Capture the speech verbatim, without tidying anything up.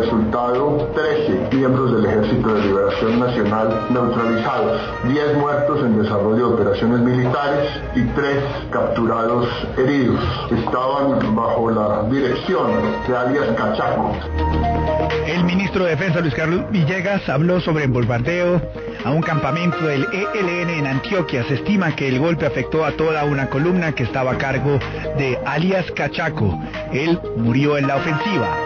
resultado, trece miembros del Ejército de Liberación Nacional neutralizados, diez muertos en desarrollo de operaciones militares y tres capturados heridos. Estaban bajo la dirección de alias Cachaco. El ministro de Defensa, Luis Carlos Villegas, habló sobre el bombardeo a un campamento del E L N en Antioquia. Se estima que el golpe afectó a toda una columna que estaba a cargo de alias Cachaco. Él murió en la ofensiva.